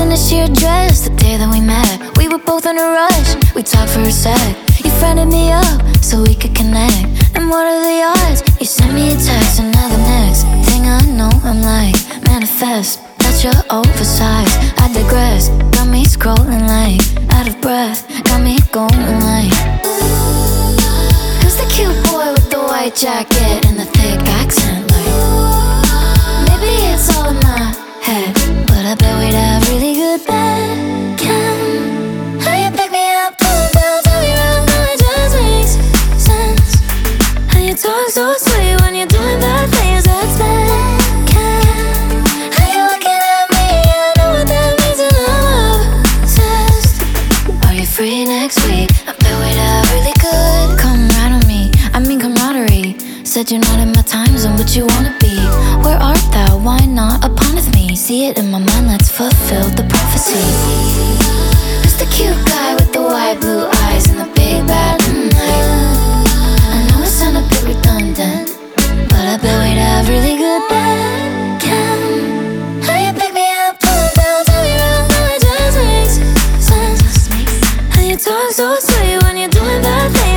in a sheer dress the day that we met. We were both in a rush, we talked for a sec. You friended me up so we could connect. And what are the odds? You sent me a text, and now the next thing I know, I'm like, manifest. That you're oversized, I digress. Got me scrolling like, out of breath. Got me going like, who's the cute boy with the white jacket and the thick accent? Like, maybe it's all in my head, but I bet we'd have really good Beckham. How you pick me up, pull me down, turn me around, now it just makes sense. How you talk so sweet when you're doing bad things, that's Beckham. How you looking at me, I know what that means, and I'm obsessed. Are you free next week? I bet we'd have really good. Come right on me, I mean camaraderie. Said you're not in my time zone, but you wanna be. Where art thou? Why not upon with me? See it in my mind, let's fulfill the prophecy. Who's the cute guy with the white blue eyes and the big bad night? I know it sound a bit redundant, but I bet we'd have really good Beckham. How you pick me up, pull me down, turn me around, now it just makes sense. How you talk so sweet when you're doing bad things.